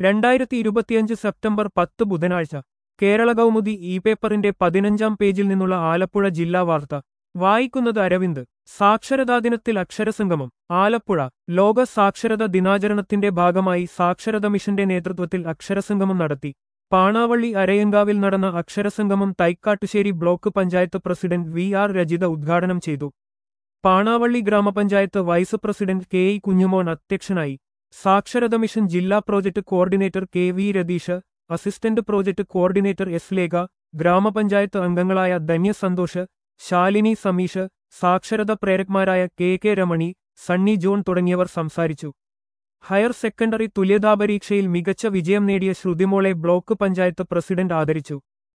2025 September 10 ബുധനാഴ്ച Kerala Kaumudi E പേപ്പറിന്റെ 15-ാം പേജിൽ നിന്നുള്ള ആലപ്പുഴ ജില്ലാ വാർത്ത വായിക്കുന്നത് അരവിന്ദ്. സാക്ഷരതാ ദിനത്തിൽ അക്ഷരസംഗമം ആലപ്പുഴ. ലോക സാക്ഷരതാ ദിനാചരണത്തിന്റെ ഭാഗമായി സാക്ഷരത മിഷന്റെ നേതൃത്വത്തിൽ അക്ഷരസംഗമം നടത്തി. പാണാവള്ളി അരയങ്കാവിൽ നടന്ന അക്ഷരസംഗമം Thaikkattussery block panchayat president V R Rajitha ഉദ്ഘാടനം ചെയ്തു. പാണാവള്ളി ഗ്രാമപഞ്ചായത്ത് vice president K E Kunjumon അധ്യക്ഷനായി. സാക്ഷരത മിഷൻ ജില്ലാ project coordinator K V Ratheesh, assistant project coordinator S Lekha, ഗ്രാമപഞ്ചായത്ത് അംഗങ്ങളായ ധന്യ സന്തോഷ്, ശാലിനി സമീഷ്, സാക്ഷരത പ്രേരക്മാരായ K K Ramani, Sunny John തുടങ്ങിയവർ സംസാരിച്ചു. ഹയർ സെക്കൻഡറി തുല്യതാപരീക്ഷയിൽ മികച്ച വിജയം നേടിയ ശ്രുതിമോളെ ബ്ലോക്ക് പഞ്ചായത്ത് പ്രസിഡന്റ് ആദരിച്ചു.